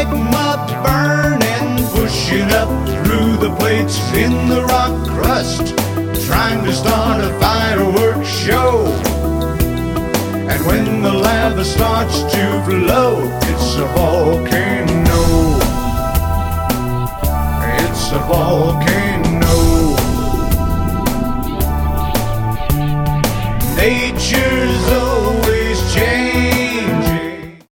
magma burning, pushing up through the plates in the rock crust, trying to start a fireworks show. And when the lava starts to flow, it's a volcano. It's a volcano. Nature's